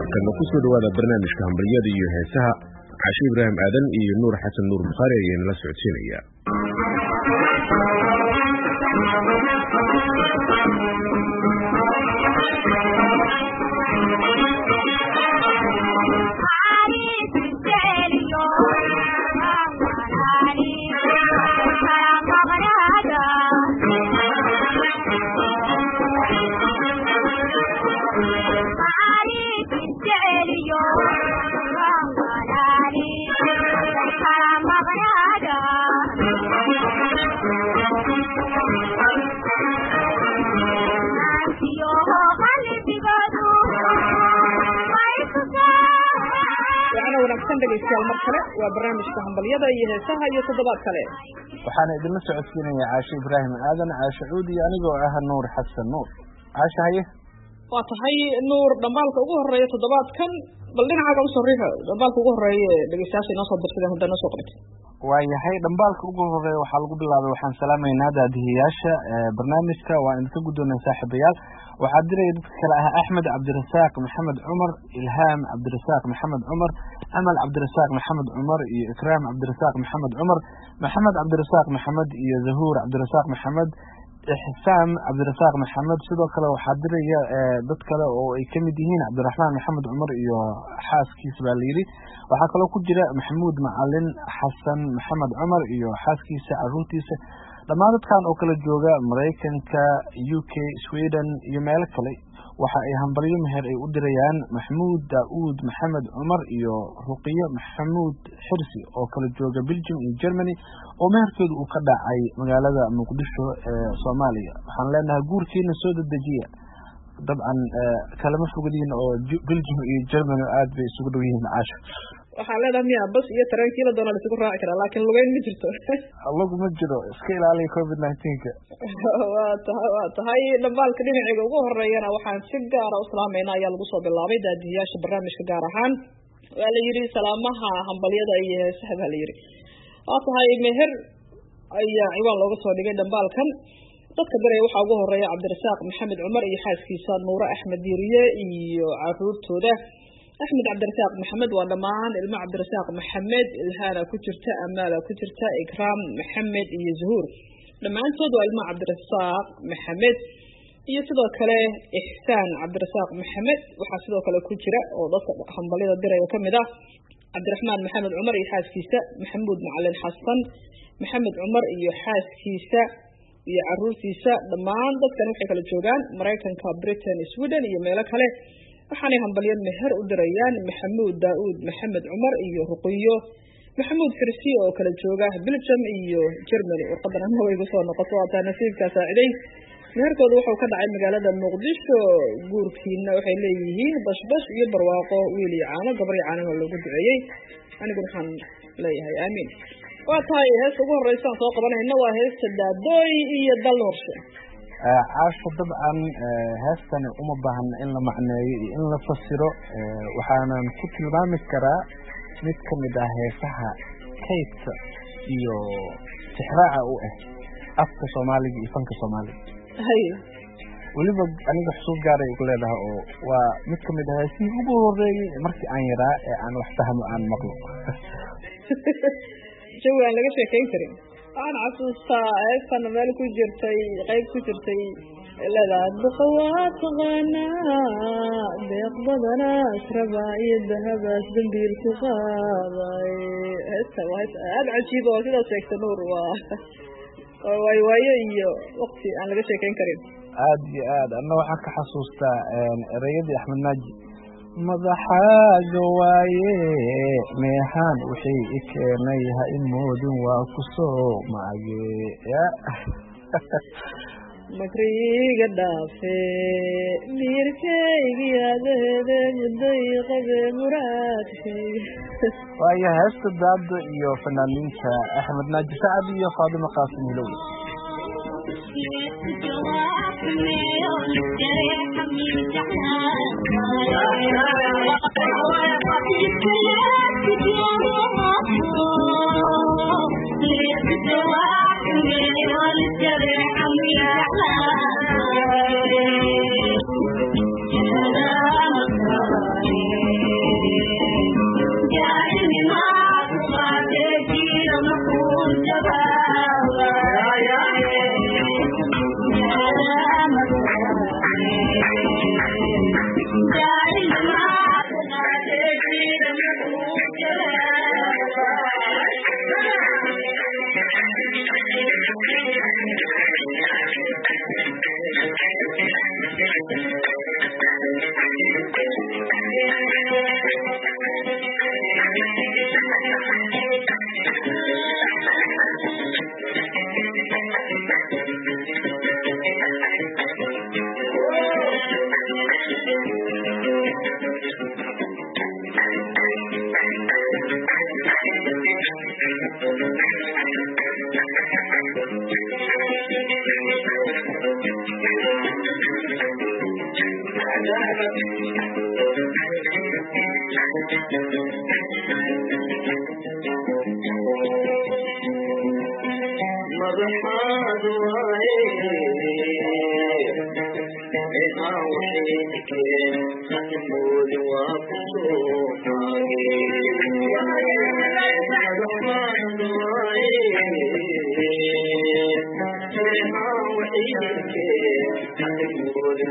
markana ku soo dhawaada barnaamijka hambaliyada iyo heesaha Caashi Ibraahim Aadan iyo Nuur Xasan Nuur Bukhari ayaan la socodsiinaya. dhegeystayaal mar kale waa barnaamijka hambaliyada iyo heesaha iyo toddobaad kale waxaan idin socodsiinaya Caashi Ibraahim Aadan Caashi Cuudi anigoo ah Nuur Xasan Nuur. Caashi haye waa tahay Nuur dhamaalka ugu horeeya toddobaadkan bal dhinacaaga u soo riixo dhamaalka ugu horeeya dhegeystayaasha inoo soo dirsadeen haddana soo qortay waayahay dhamaalka ugu horeeya waxaa lagu bilaabay waxaan salaamaynaa daadihiyaasha barnaamijka waa in ka guddoonay saaxiibayaal waxaa diray dadka kale ah Axmed Cabdirasaaq Maxamed Cumar Ilhaam Cabdirasaaq Maxamed Cumar Amal Cabdirasaaq Maxamed Cumar iyo Ikraam Cabdirasaaq Maxamed Cumar Maxamed Cabdirasaaq Maxamed iyo Zahuur Cabdirasaaq Maxamed Ihsaan Cabdirasaaq Maxamed sidoo kale waxaa diray dad kale oo ay kamid yihiin Cabdiraxmaan Maxamed Cumar iyo xaaskiisa baa layiri waxaa kaloo ku jira Maxamuud Macalin Xasan Maxamed Cumar iyo xaaskiisa caruurtiisa dhammaan dadkan oo kala jooga Mareykanka UK Sweden iyo meel kale waxa ay hambalyo meher ay u dirayaan Maxamuud Daawud Maxamed Cumar iyo Ruqiyo Maxamuud Xirsi oo kala jooga Belgium iyo Germany oo meherkoodu uu ka dhacay magaalada Muqdisho ee Soomaaliya waxaan leenahay guurkiina soo dedejiya dabcan kalama fogadeen oo Belgium iyo Germany aad bay isugu dhow yihiin Caash waxaan leedahay miya bas iyo tareenkii la doonaa isugu raaci karaa laakiin lugeyn ma jirto allagu ma jiro iska ilaali COVID-19 waa tahay dhamaalka dhinaciga ugu horeeyana waxaan si gaar ah u salaameynaa ayaa lagu soo bilaabay daadiyaasha barnaamijka gaar ahaan waa la yiri salaamaha hambaliyada iyo heesaha baa la yiri waa tahay meher ayaa ciwaan looga soo dhigay dhamaalkan dadka diray waxaa ugu horeeya Cabdirasaaq Maxamed Cumar iyo xaaskiisa Nuura Axmed Diiriye iyo caruurtooda Axmed Cabdirasaaq Maxamed waa dhamaan ilmo Cabdirasaaq Maxamed Ilhaana ku jirta Amaala ku jirta Ikraam Maxamed iyo Zuhur dhamaantood waa ilmo Cabdirasaaq Maxamed iyo sidoo kale Ihsaan Cabdirasaaq Maxamed waxaa sidoo kale ku jira oo dadka hambalida diray kamid ah Cabdiraxmaan Maxamed Cumar iyo xaaskiisa Maxamuud Macalin Xasan Maxamed Cumar iyo xaaskiisa iyo caruurtiisa dhamaan dadkan waxay kala joogaan Mareykanka Britain Sweden iyo meelo kale waxaanay hambalyo meher u dirayaan Maxamuud Daawud Maxamed Cumar iyo Ruqiyo Maxamuud Xirsi oo kala jooga Belgium iyo Germany warqadan way ku soo noqoto waa nasiibka saaciday meherkoodu wuxuu ka dhacay magaalada Muqdisho guurkiina waxay leeyihiin bashbash iyo barwaaqo wiil iyo caano gabar iyo caano lagu duceeyay anigu waxaan leeyahay aamin waa tahay heesta ugu horeysa aan soo qabanayna waa heesta Daadooy iyo Daloorshe Caash dabcan heestan uma baahna in la macneeyo iyo in la fasiro waxaana ku tilmaami karaa mid kamid ah heesaha kaydka iyo tixraaca u ah afka Soomaaliga iyo fanka Soomaaliga waliba aniga xusuus gaar ah u leedahay oo waa mid kamid ah heesihii ugu horeeyay markii aan yaraa ee aan wax fahmo aan maqlo jawaan laga sheekeyn karin aan xasuustaa heestan meel ku jirtay qayb ku jirtay leedahay duqawaad taqaanaa deeq badana israba iyo dahabas dambiil ku qaaday heesta waa aad cajiib oo sidaas sheegtay Nuur waa waayo iyo waqti aan laga sheekeyn karin aad iyo aad anna waxaan ka xasuustaa erayadii Axmed Naaji madaxaaga waaye meehan wixii i keenay ha imoodin waa ku soo maage makriga dhaafe miirkaygi adeede muday qabe muraadkayga waayo heesta daado iyo fanaaniinta Axmed Naaji Sacad iyo Faadimo Qaasim Hilow مضحاد وعيك خدمود وقصوحاكي مضحاد وعيك خدمود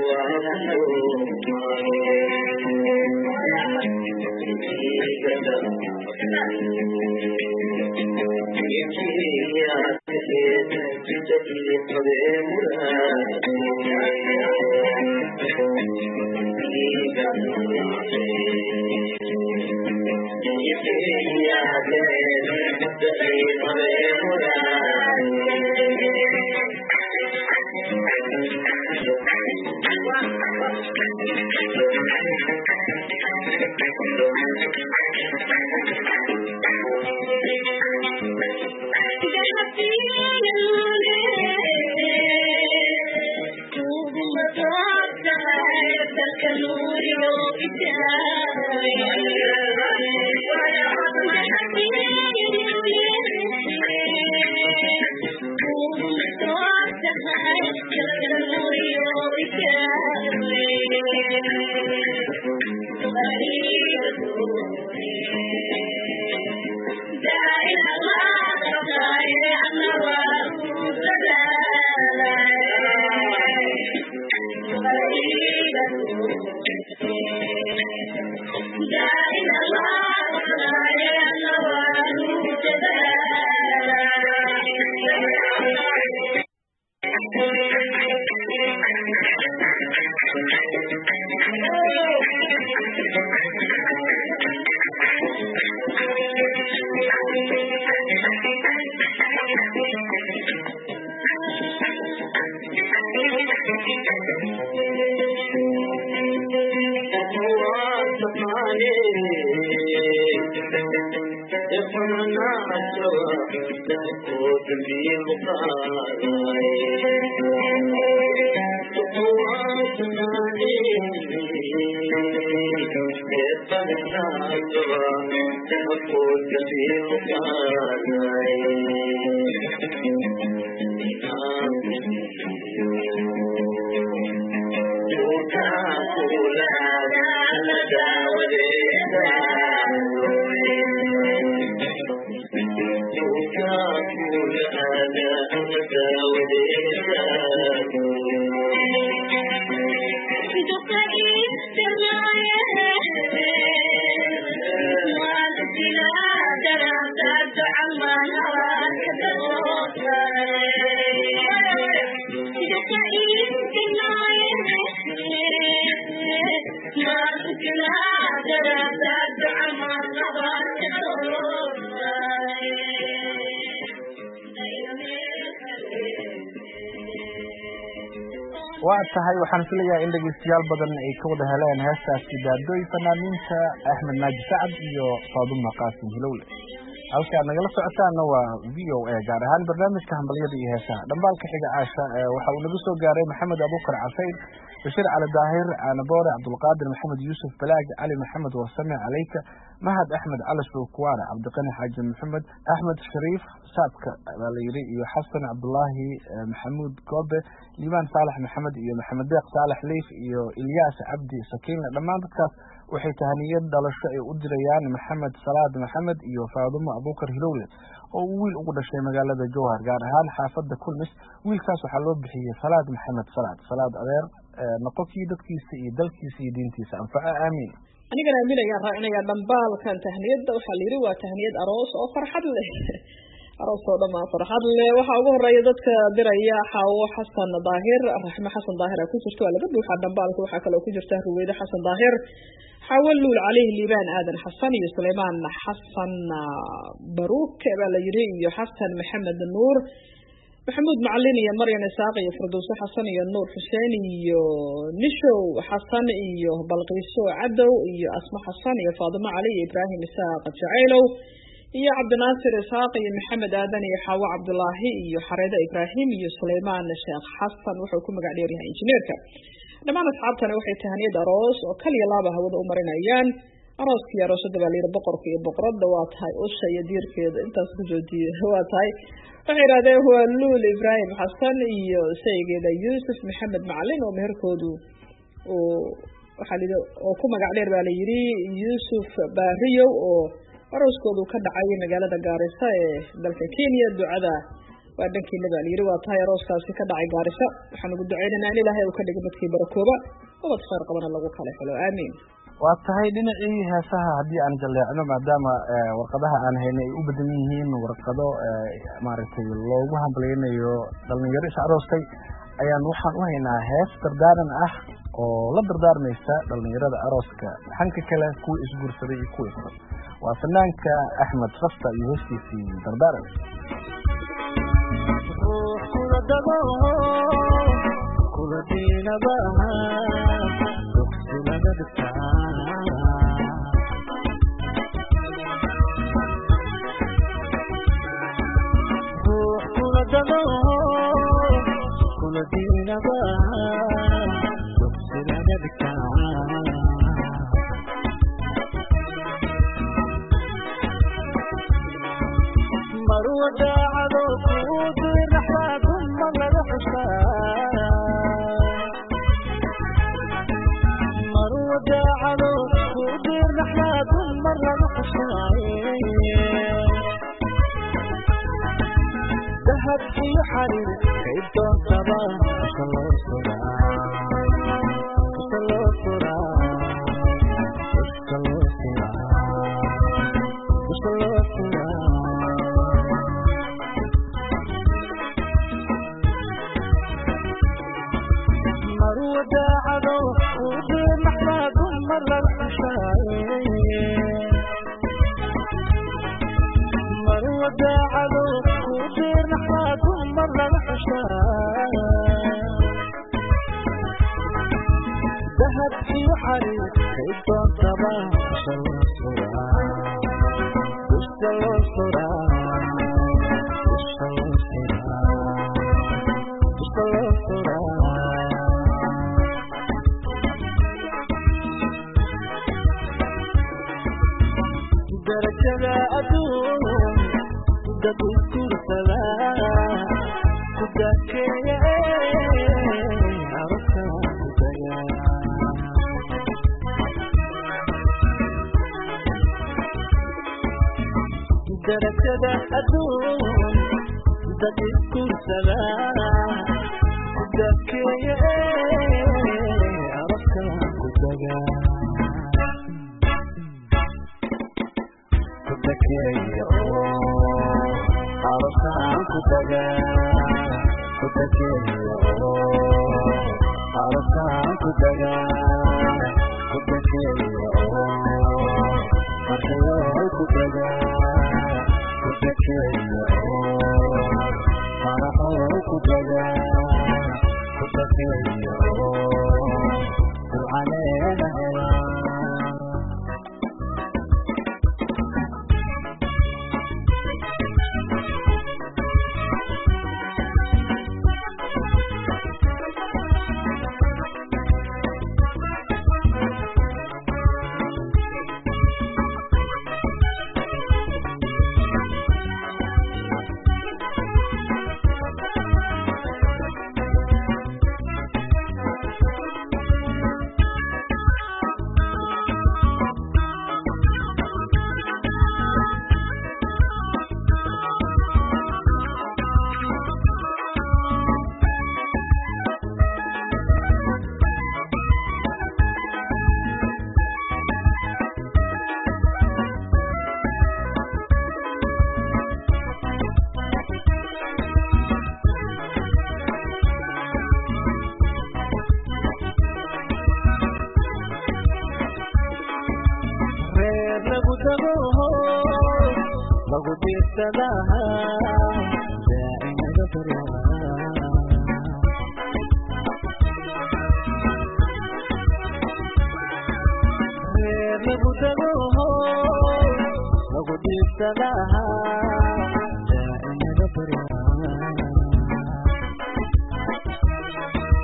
waa tahay waxaan filayaa in dhageystayaal badan ay ka wada heleen heestaasi daadooy fanaaniinta Axmed Naaji Sacad iyo Faaduma Qaasim Hilowle halka aad nagala socotaana waa VOA gaar ahaan barnaamijka hambaliyada iyo heesaha dhambaalka xiga Aasha waxa uu nagu soo gaaray Maxamed Abuukar Casayr Bashir Cali Daahir Anaboore Abdulqaadir Maxamed Yuusuf Balaag Ali Maxamed Warsame Calayka Mahad Axmed Cali Suuqwaare Cabdiqani Xaaji Maxamed Axmed Shariif Saadka Walayri iyo Xasan Cabdullaahi Maxamuud Goobe Liibaan Saalax Maxamed iyo Maxamed Deeq Saalax Leif iyo Ilyaas Cabdi Sakiin dhammaan dadkaas waxay tahaniyad dhalasho ay u dirayaan Maxamed Salaad Maxamed iyo Faaduma Abuukar Hilowle oo wiil ugu dhashay magaalada Jowhar gaar ahaan xaafadda Kulmis wiilkaas waxaa loo bixiyay Salaad Maxamed Salaad adeer noqonkii dadkiisa iyo dalkiisa iyo diintiisa anfaca aamin anigana aaminayaan raacinaya dhambaalkan tahniyada waxaa la yiri waa tahniyad aroos oo farxad leh aroos oo dhammaan farxad leh waxaa ugu horeeya dadka diraya Xaawo Xasan Daahir Raxma Xasan Daahir ku jirto laga buuxa dhambaalka waxaa kale oo ku jirta Ruweyda Xasan Daahir حاولوا عليه ليبان آدم حسن سليمان حسن باروك بلا يري حسن محمد النور محمود معلن يا مريم ساقي فردوس حسن يا النور حسين يا نشو حسن يا بلقيسو عدو يا اسماء حسن يا فاطمه علي ابراهيم ساق جعيلو يا عبد الناصر ساقي محمد آدم يا حوا عبد الله يا حريده ابراهيم يا سليمان الشيخ حسن وحكم قاعدين انجنيرك dhammaan asxaabtana waxay tahaniyad aroos oo kaliya laaba hawada u marinayaan arooskii aroosada baa layidhi boqorka iyo boqoradda waa tahay usha iyo diirkeeda intaas ku joojiyey waa tahay waxay yidhahdeen waa luul ibraahim xasan iyo shaygeeda yuusuf maxamed macalin oo meherkoodu waxaa layidhi oo ku magac dheer baa layidhi yuusuf baariyow oo arooskoodu ka dhacay magaalada gaarisa ee dalka kenya ducada waa dhankiina baa layidhi waa tahay arooskaasi ka dhacay gaarisa waxaan ugu ducaynaynaa in ilaahay uu ka dhigo dadkii barakooba ubad khayr qabana lagu kala helo aamiin waa tahay dhinacii heesaha haddii aan jaleecno maadaama warqadaha aan haynay ay u badan yihiin warqado maaragtay loogu hambaleynayo dhalinyaro is aroostay ayaan waxaan u haynaa hees dardaaran ah oo la dardaarmaysa dhalinyarada arooska hanka kale kuwa isguursaday iyo kuwa isqab waa fanaanka axmed rasta iyo heestiisii dardaaran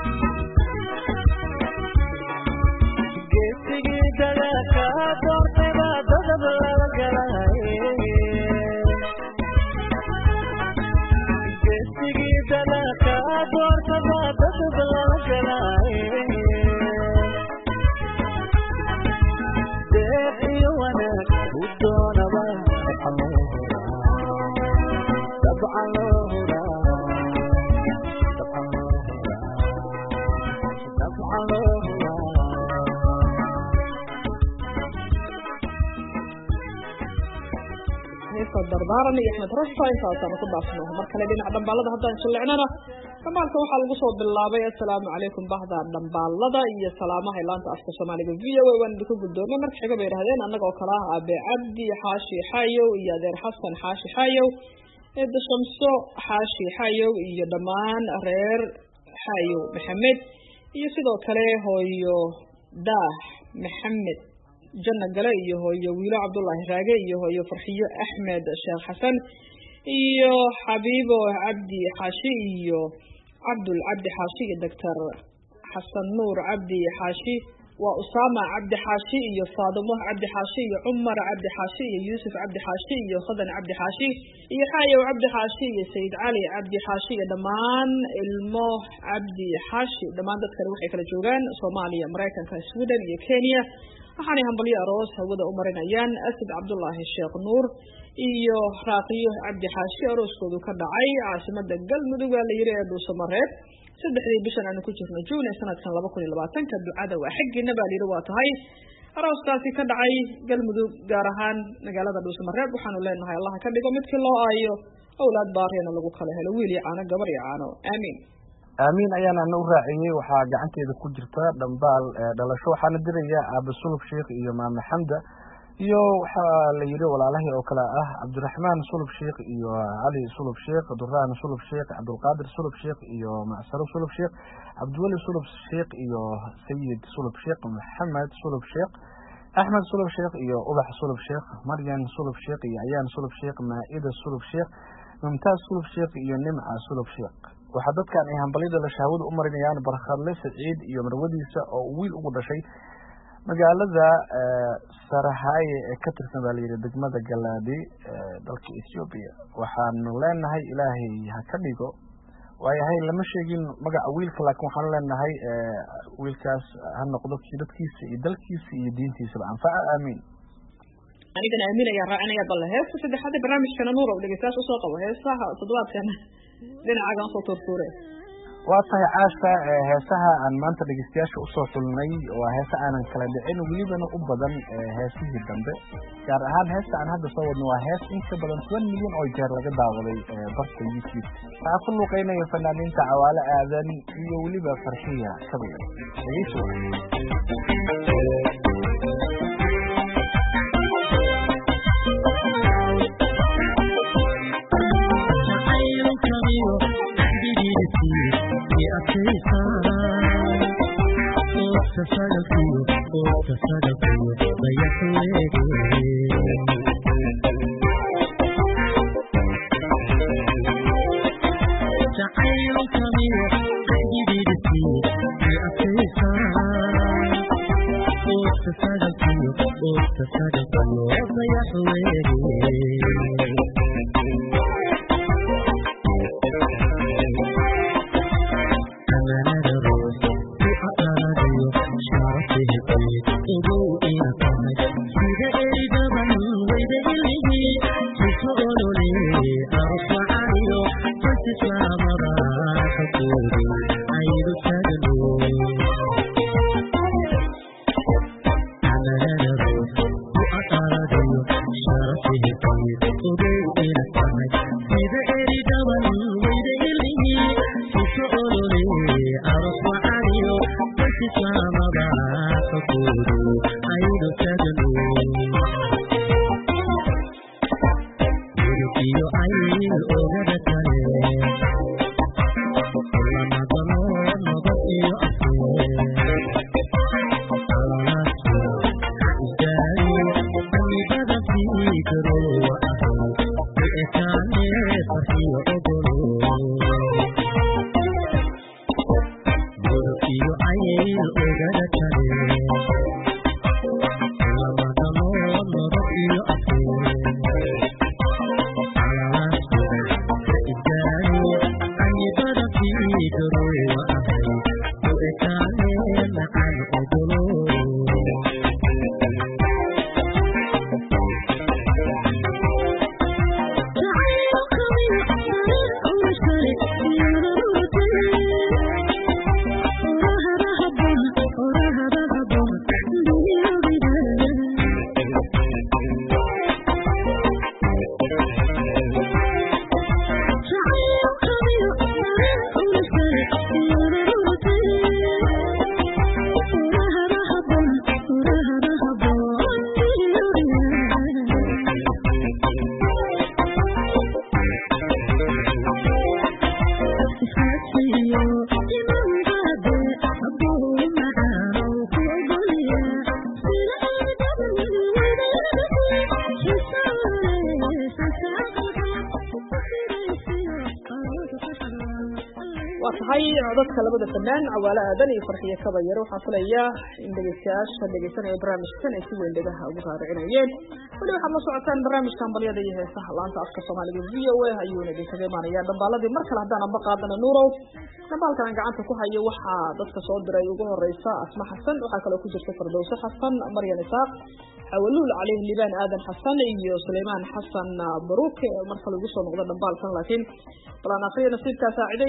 Get deeqi wanaag u doonaba dabcan loo huraa heesta dardaaran iyo axmed rashfa intaasaan ku dhaafno mar kale dhinaca dhambaalada haddaan shallicnana dhambaalka waxaa lagu soo bilaabay assalaamu calaykum bahda dhambaalada iyo salaamaha laanta afka soomaaliga v o a waan idinku guddoomay marka xiga bay idhahdeen annaga oo kale ah aabe cabdi xaashi xaayow iyo adeer xasan xaashi xaayow eedda shamso xaashi xaayow iyo dhammaan reer xaayow maxamed iyo sidoo kale hooyo daah maxamed janna gale iyo hooyo wiilo cabdullaahi raage iyo hooyo farxiyo axmed sheekh xasan iyo xabiibo cabdi xaashi iyo cabdul cabdi xaashi iyo doctor xasan nuur cabdi xaashi waa usaama cabdi xaashi iyo faadimo cabdi xaashi iyo cumar cabdi xaashi iyo yuusuf cabdi xaashi iyo khadan cabdi xaashi iyo xaayow cabdi xaashi iyo sayid cali cabdi xaashi iyo dhammaan ilmo cabdi xaashi dhammaan dadkani waxay kala joogaan soomaaliya maraykanka sweden iyo kenya waxaanay hambalyo aroos hawada u marinayaan asad cabdullaahi sheekh nuur iyo raaqiyo cabdi xaashi arooskoodu ka dhacay caasimada galmudug aa la yiri ee dhuusamareeb 3 bishan aanu ku jirno juun ee sanadkan 2020 ducada waa xigina baa la yiri waa tahay arooskaasi ka dhacay galmudug gaar ahaan magaalada dhuusamareeb waxaanu leenahay allah ka dhigo midkii loo aayo awlaad baariyana lagu kala helo wiil iyo caano gabar iyo caano aamiin aamiin ayaana ana u raaciyey waxaa gacanteeda ku jirta dhambaal dhalasho waxaana diraya aaba sulub sheekh iyo maame xamda iyo waxaa la yiri walaalahii oo kale ah cabdiraxmaan sulub sheekh iyo cali sulub sheekh duraan sulub sheekh cabdulqaadir sulub sheekh iyo macsaro sulub sheekh cabdiweli sulub sheekh iyo sayid sulub sheekh maxamed sulub sheekh axmed sulub sheekh iyo ubax sulub sheekh maryan sulub sheekh iyo ayaan sulub sheekh maa'ida sulub sheekh mumtaaz sulub sheekh iyo nimca sulub sheekh waxaa dadkan ay hambalida la shahwada u marinayaan barkhadle saciid iyo marwadiisa oo wiil ugu dhashay magaalada Sarahaye ee ka tirsan baa la yiri degmada Galaadi dalka Ethiopia waxaanu leenahay ilaahay ha ka dhigo waayahay lama sheegin magaca wiilka laakiin waxaan leenahay wiilkaas ha noqdo dadkiisa iyo dalkiisa iyo diintiisa anfaca aamiin anigana aamiin ayaa raacinaya bal heesta saddexaad barnaamijkana nuur oo dhageystayaasha soo qabo heesaha toddobaadkan dhinaca soo turtuure waa tahay caasha heesaha aan maanta dhageystayaasha u soo xulnay waa heesa aanan kala dhicin welibana u badan heesihii dambe gaar ahaan heesta aan hadda soo wadno waa hees inta badan 1 milyan oo jeer laga daawaday barta YouTube waxaa ku luqeynaya fanaaniinta Cawaale Aadan iyo weliba Farxiya Kabiir dhageyso tahay codadka labada fanaan Cawaale Aadan iyo Farxiyo Kabayar waxaa filaya in dhageystayaasha dhageysanaya barnaamijkan ay si weyn dhagaha ugu raaricinayeen wali waxaad la socotaan barnaamijka hambalyada iyo heesaha laanta afka Soomaaliga VOA ayuuna idinkaga imaanaya dambaaladii mar kale haddaan amba qaadana Nuurow dambaalkan gacanta ku hayo waxaa dadka soo diray ugu horeysa Asma Xasan waxaa kaloo ku jirta Fardowsa Xasan Maryan Isaaq Awalul Cali Liban Aadan Xasan iyo Suleymaan Xasan Baruuk marka lagu soo noqdo dambaalkan laakiin balan akhriya nasiibka saaciday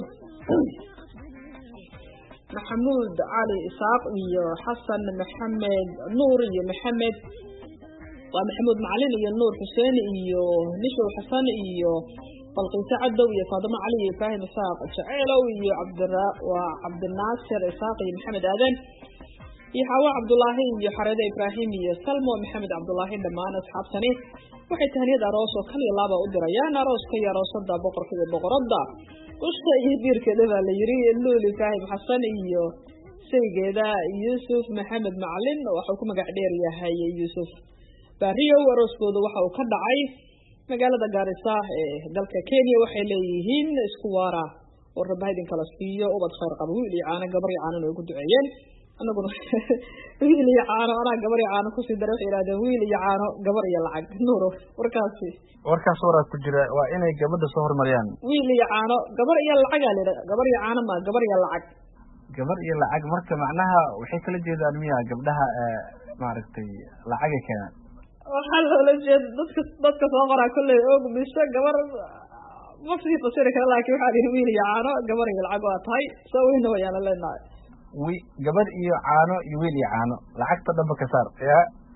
محمود علي إسحاق iyo حسن محمد نور iyo محمد ومحمود معلن iyo نور حسين iyo نشو حسن iyo بلقيس عدو iyo فاطمة علي iyo فاهم إسحاق شعيلو iyo عبد الناصر إسحاق iyo محمد آدم iyo حوا عبد الله iyo حريدة إبراهيم iyo سلمى محمد عبد الله دمان أصحاب سنة waxay tahniyad aroos oo kaliya laba u dirayaan arooska iyo aroosada boqorka iyo boqorada usta iyo biirkeeda baa la yiri Luuli Faahim Xasan iyo saygeeda Yusuf Maxamed Macalin waxa uu ku magac dheer yahay Yusuf Bariyo arooskooda waxa uu ka dhacay magaalada Garissa ee dalka Kenya waxay leeyihiin isku waara oo rabaydin kala siiyo ubad khayr qabo wiil iyo caana gabar iyo caana oo ku duceeyeen anaguna wiil iyo caano ana gabar iyo caano ku sii daray iraada wiil iyo caano gabar iyo lacag Nuuro warkaas waraad ku jira waa inay gabadha soo hormariyaan wiil iyo caano gabar iyo lacag aa gabar iyo caano ma gabar iyo lacag marka macnaha waxay kala jeedaan miya gabdhaha maaragtay lacag ay keenaan waxa loo jeed dadka soo qoraa kulay og mise gabar ma sii fasir kara laakiin waxa ay wiil iyo caano gabar iyo lacag waa tahay soo weyn wayaan leenahay gabar iyo caano iyo wiil iyo caano lacagta dhanba ka saar ya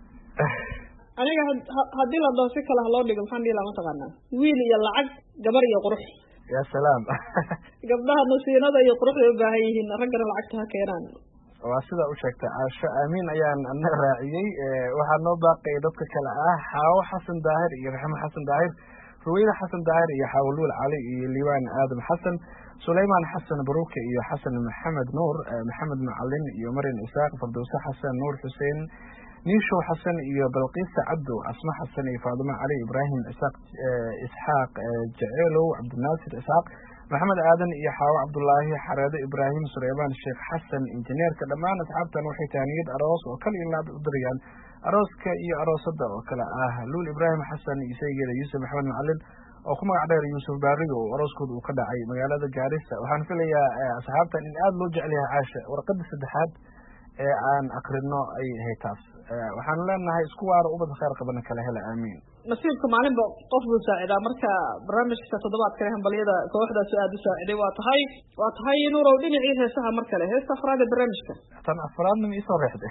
aniga hadii la doosi kala loo dhigo waxaan dhihi lama taqaanaa wiil iyo lacag gabar iyo qurux ya salaam gabdhaha nasiinada iyo quruxda u baahan yihiin raggana lacagta ha keenaan waa sida u sheegtay Aasha Aamin ayaan anna raaciyay waxaa noo baaqay dadka kale Xaawo Xasan Daahir iyo Maxamed Xasan Daahir Ruwayda Xasan Daahir iyo Xawlul Cali iyo Liban Aadam Xasan Suleymaan Xasan Baruuk iyo Xasan Maxamed Nuur Maxamed Macalin iyo Maryan Isaaq Fardowsa Xasan Nuur Xuseen Nisho Xasan iyo Balqiis Abdu Asma Xasan iyo Faadima Cali Ibrahim Isxaaq Jaceelo Abdul Nasir Isaaq Maxamed Aadan iyo Xaawo Cabdullaahi Xareede Ibrahim Suleymaan Sheekh Xasan injineerka dhammaan asxaabtan waxay taaniyad aroos oo kala ilaad u dirayaan arooska iyo aroosada oo kala Luul Ibrahim Xasan iyo saygeeda Yusuf Maxamed Macalin oo ku magac dheer Yusuf Barigo oo arooskooda uu ka dhacay magaalada Garissa waxaan filayaa asxaabtan in aad loo jecel yahay Aasha warqada saddexaad ee aan aqrino ay haytaas waxaan leenahay isku waara ubad khayr qabana kala hela aamin nasiibka maalinba qof buu saacidaa marka barnaamijka toddobaadka hambaliyada kooxdaas aad u saaciday waa tahay Nuurow dhinacii heesaha mar kale heesta afraad ee barnaamijka tan afraadna ma isoo reexday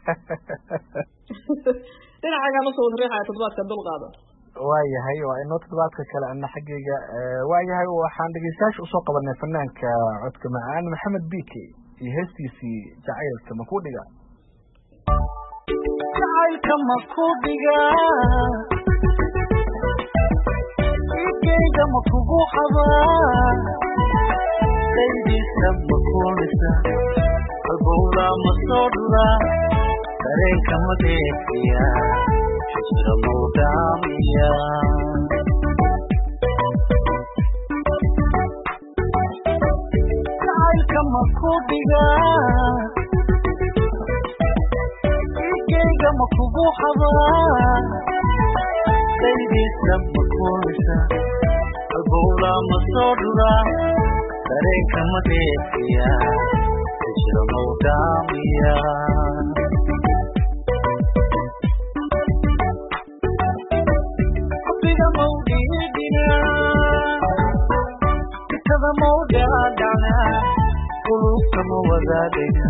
dhinacagan usoo reexaya toddobaadka dulqaado waayahay waa inoo toddobaadka kale ana xaggayga waayahay waxaan dhegeystayaasha usoo qabanay fanaanka codka macaan Maxamed Bike iyo heestiisii jacaylka ma ku dhiga igeyga ma kugu qabaa daydiisa ma kuunisa qalbowla ma soo dhula dareenka ma deefiya xisra mawdaamiya jacaylka ma ku dhigaa igeyga ma kugu qabaa daydiisa ma kuunisa qalbowla ma soo dhula dareenka ma deefiya xisra mawdaamiya xubbiga mawdhiidina kitada mawdhaadhana qulubta ma wadaadhina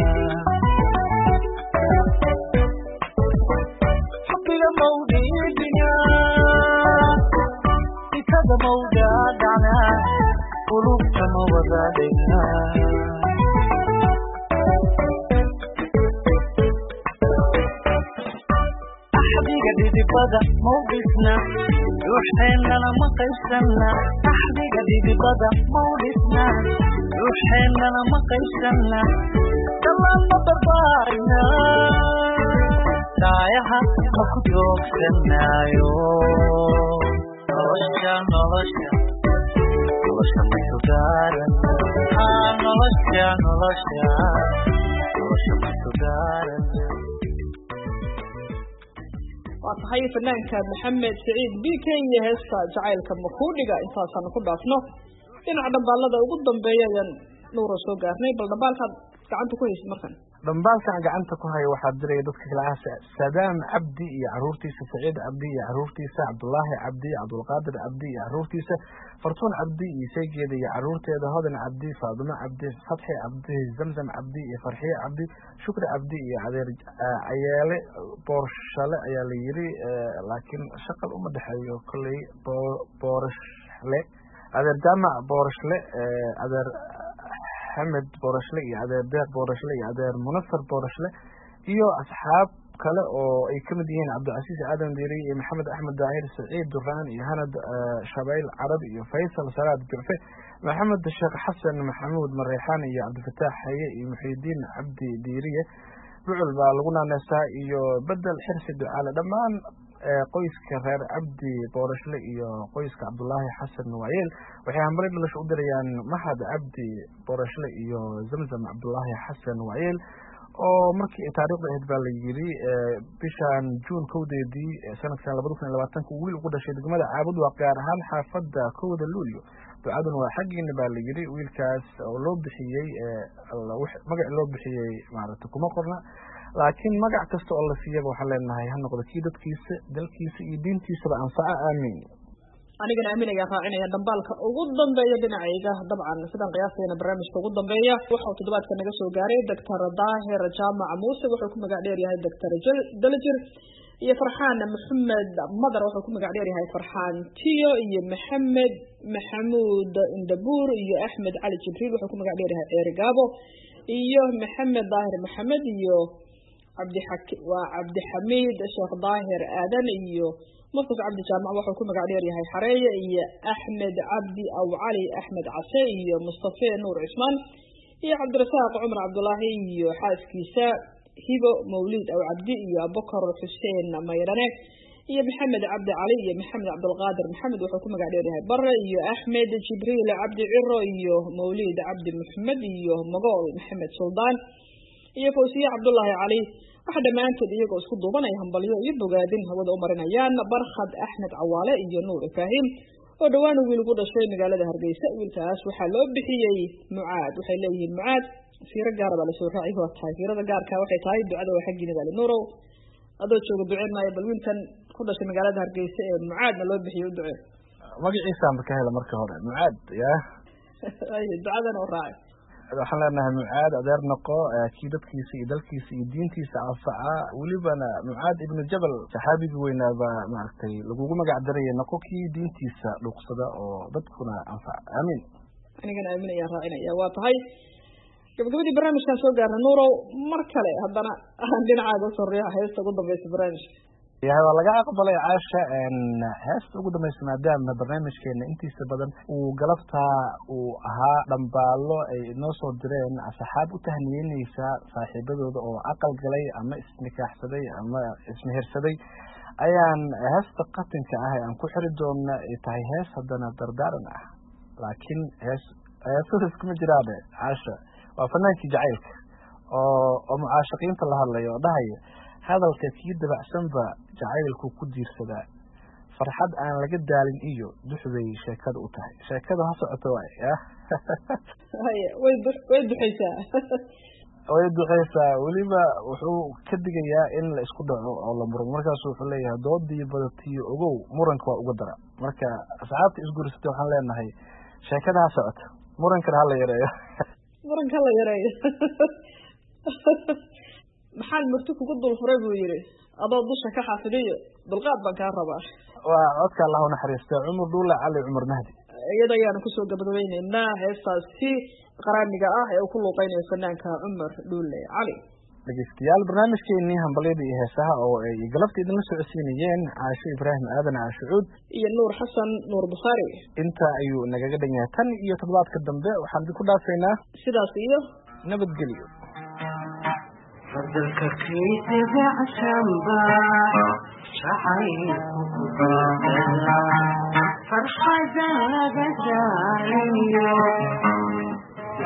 xubbiga mawdhiidina kitada mawdhaadhana qulubta ma wadaadhina axdiga dhidibada mawdhisna ruuxeennana ma qaybsanna axdiga dhidibada mawdhisna ruuxeennana ma qaybsanna dhammaan ma barbaarina daayaha ma ku joogsanaayo nolosha ma sugaaran nolosha masudaaran waa tahay fanaanka maxamed saciid bk iyo heesta jacaylka makuudhiga intaasaan ku dhaafno dhinaca dhambaalada ugu dambeeya ayaan nuura soo gaarnay bal dhambaalkaad gacanta ku haysid markan dhambaalkan gacanta ku haya waxaa diraya dadka kale ah Sadaam Cabdi iyo caruurtiisa, Saciid Cabdi iyo caruurtiisa, Cabdullaahi Cabdi, Cabdulqaadir Cabdi iyo caruurtiisa, Fartuun Cabdi iyo saygeeda iyo caruurteeda, Hodan Cabdi, Faaduma Cabdi, Fatxi Cabdi, Zamzam Cabdi iyo Farxiye Cabdi, Shukri Cabdi iyo adeer Ayaale Boorshale ayaa la yiri laakiin shaqal uma dhaxeeyo kulay Boorshle adeer Jaamac Boorshle adeer Ahmed Boorashle iyo adeer Deeq Boorashle iyo adeer Munasar Boorashle iyo asxaab kale oo ay kamid yihiin Cabdulcasiis Aadan Diiri iyo Maxamed Axmed Daahir, Saciid Duraan iyo Hanad Shabayl Carab iyo Faysal Salaad Jurfe, Maxamed Sheekh Xasan Maxamuud Mareexaan iyo Cabdifataax Haye iyo Muxiidiin Cabdi Diiriye bucul baa lagu naanaysaa iyo Bedel Xirsi Ducaale dhammaan qoyska reer Cabdi Boorashle iyo qoyska Cabdullaahi Xasan Waayeel waxay hambalyo dhalasho u dirayaan Mahad Cabdi Boorashle iyo Zamzam Cabdullaahi Xasan Waayeel oo markii taariikhda ahayd baa la yiri bishan Juun 2deedii sanadkan 2020 wiil ugu dhashay degmada Caabud waa gaar ahaan xaafadda 1 Luulyo ducadan waa xaqiina baa la yiri wiilkaas oo loo bixiyay magac loo bixiyay maaragtay kuma qorna laakiin magac kasta oo la siiyaba waxaan leenahay ha noqdo kii dadkiisa dalkiisa iyo diintiisaba anfaca aamin anigana aamin ayaa raacinaya dhambaalka ugu dambeeya dhinacayga dabcan sidaan qiyaasayna barnaamijka ugu dambeeya waxa uu toddobaadka naga soo gaaray Dr. Daahir Jaamac Muuse wuxuu ku magac dheer yahay Dr. Dalajir iyo Farxaan Maxamed Madar wuxuu ku magac dheer yahay Farxaan Tiyo iyo Maxamed Maxamuud Indabuur iyo Axmed Cali Jibriil wuxuu ku magac dheer yahay Ergaabo iyo Maxamed Daahir Maxamed iyo Cabdi Xamiid Sheekh Daahir Aadan iyo Mustafa Cabdi Jaamac wuxuu ku magac dheer yahay Xareeye iyo Axmed Cabdi aw Cali Axmed Case iyo Mustafa Nuur Ismaan iyo Cabdirasaaq Cumar Cabdullaahi iyo xaaskiisa Hibo Mawlid aw Cabdi iyo Abubakar Xuseen Mayrane iyo Maxamed Cabdi Cali iyo Maxamed Cabdulqaadir Maxamed wuxuu ku magac dheer yahay Barre iyo Axmed Jibriil Cabdi Ciro iyo Mawlid Cabdi Maxamed iyo Magool Maxamed Suldaan iyo Fawsiye Cabdullaahi Cali waxa dhamaantood iyagoo isku duubanay hambalyo iyo bogaadin hawada u marinayaan Barkhad Axmed Cawaale iyo Nuur Ibrahim oo dhawaan wiil ugu dhashay magaalada Hargeysa wiilkaas waxaa loo bixiyay Mucaad waxay leeyihiin Mucaad fiiro gaar ah la soo raacay waa taageerada gaarka waxay tahay ducada waxa xaqiina baa Nuurow adoo jooga duceynaya bal wiilkan ku dhashay magaalada Hargeysa ee Mucaad loo bixiyay ducee magaciisa marka hela marka hore Mucaad yaa ay ducadan oo raacay waxaan leenahay Mucaad adeer noqo kii dadkiisa iyo dalkiisa iyo diintiisa anfaca walibana Mucaad ibn Jabal saxaabiga weynaaba maartay lagu magac daray noqo kii diintiisa dhuqsada oo dadkuna anfaca aamin anigana aamin ayaa raacinaya waa tahay gabadhii barnaamijkan soo gaarna Nuurow mar kale haddana aan dhinacaaga soo riixay heesta ugu dambaysa barnaamijka yaa waa laga aqbalay Caasha heesta ugu dambaysa maadaama barnaamijkeena intiisa badan uu galabta uu ahaa dhambaalo ay noo soo direen asxaab u tahniyeynaysa saaxiibadooda oo aqal galay ama isnikaaxsaday ama ismehersaday ayaan heesta qatinka ah aan ku xiri doona tahay hees haddana dardaaran ah laakiin heesadas kuma jiraan Caasha waa fanaankii jacaylka oo mucaashaqiinta la hadlayo oo dhahaya hadalka kii dabacsanba jacaylku ku diirsadaa farxad aan laga daalin iyo duxday sheekada u tahay sheekada ha socoto way duxaysaa weliba wuxuu ka digayaa in la isku dhaco oo la muro markaas wuxuu leeyahay doodii badatiyo ogow muranka waa uga dara marka asxaabta isguursatay waxaan leenahay sheekada ha socoto murankana hala yareeyo maxaan murti kugu dul furay buu yiri adoo dusha ka xafidiyo dulqaad baan ka rabaa waa codka Allah u naxariisto Umar Duula Ali Umar Mahdi iyada ayaan ku soo gabadhaynaynaa heestaasi qaraaniga ah ee uu ku luuqaynayo fanaanka Umar Duula Ali dhageystayaal barnaamijkeennii hambalyada iyo heesaha oo ay galabta idin la socodsiinayeen Caasho Ibraahim Aadan Caashuud iyo Nuur Xasan Nuur Bukhari inta ayuu nagaga dhanyahay tan iyo toddobaadka dambe waxaan idinku dhaafaynaa sidaas iyo nabadgelyo فضلك كيف بعشنبا شعيك فرحة زاد جاريو